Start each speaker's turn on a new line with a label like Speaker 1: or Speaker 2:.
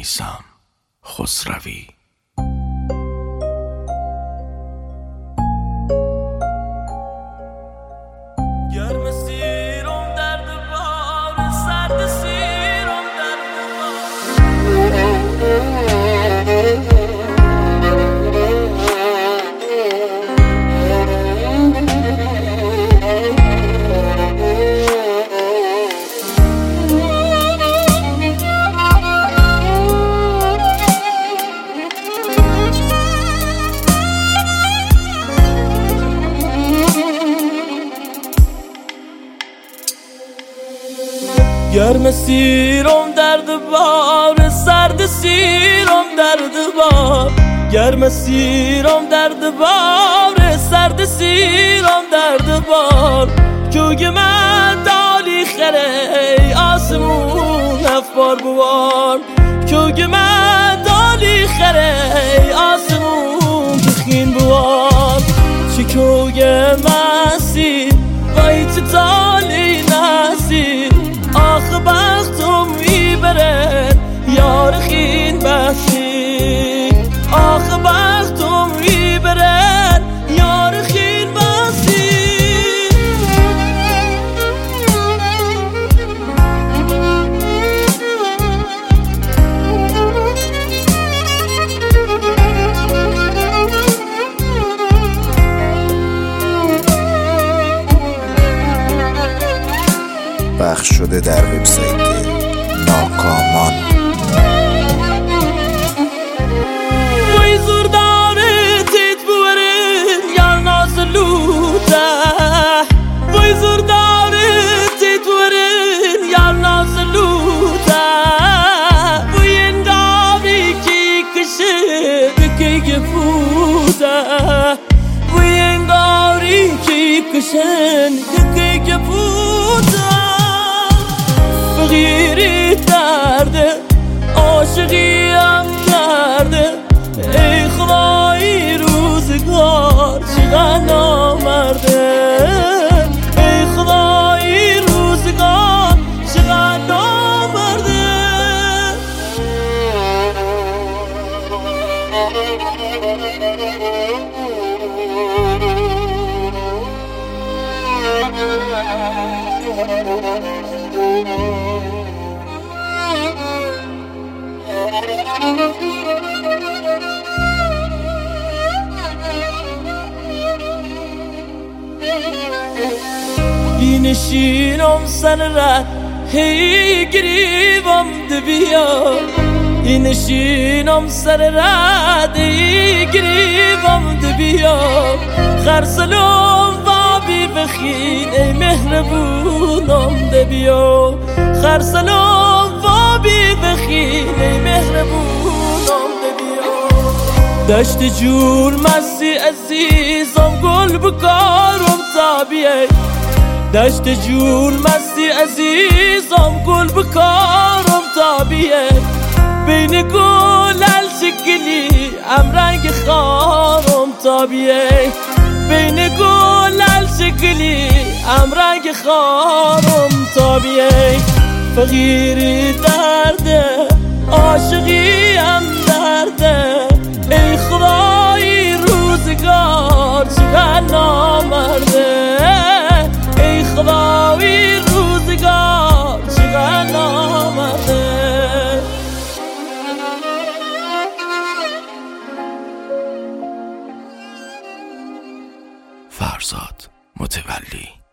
Speaker 1: میثم خسروی.
Speaker 2: گرم سیرم درد بار سرد سیرم درد گرم سیرم درد بار سرد سیرم درد بار گرم سیرم درد بار سرد سیرم درد بار کوگ من دالی خره آسمون افبار بوار کوگ من دالی خره آسمون بخین بوار چی کوگ مسی وای چه تالی نسی آخ بختم میبرد یار خین بسی آخ بختم میبرد یار خین بسی
Speaker 3: پخش شده در وبسایت ناکامان.
Speaker 2: وی زور داره تیت بورن یا نازلوته وی زور داره تیت بورن یا نازلوته وی انداری کی کشه بکی گفوته وی انداری کی کشن بکی گفوته فقیری درده عاشقیم کرده ای خدای روزگار چقدر نامرده ای خدای روزگار چقدر نامرده نشینم سر رد هی گریبم دبیا نشینم سر رد هی گریبم دبیا خرسلم بابی بخین ای مهربونم دبیا خرسلم بابی بخین ای مهربونم دبیا دشت جول مسی عزیزم گل بکارم تابیه دشت جول مستی عزیزم گل بکارم تابیه بین گل الشکلی ام رنگ خارم تابیه بین گل الشکلی ام رنگ خارم تابیه فقیری درده عاشقی ام درده ای خدای روزگار چقدر نامرده ای خدای روزگار چقدر نامرده.
Speaker 1: فرزاد متولی.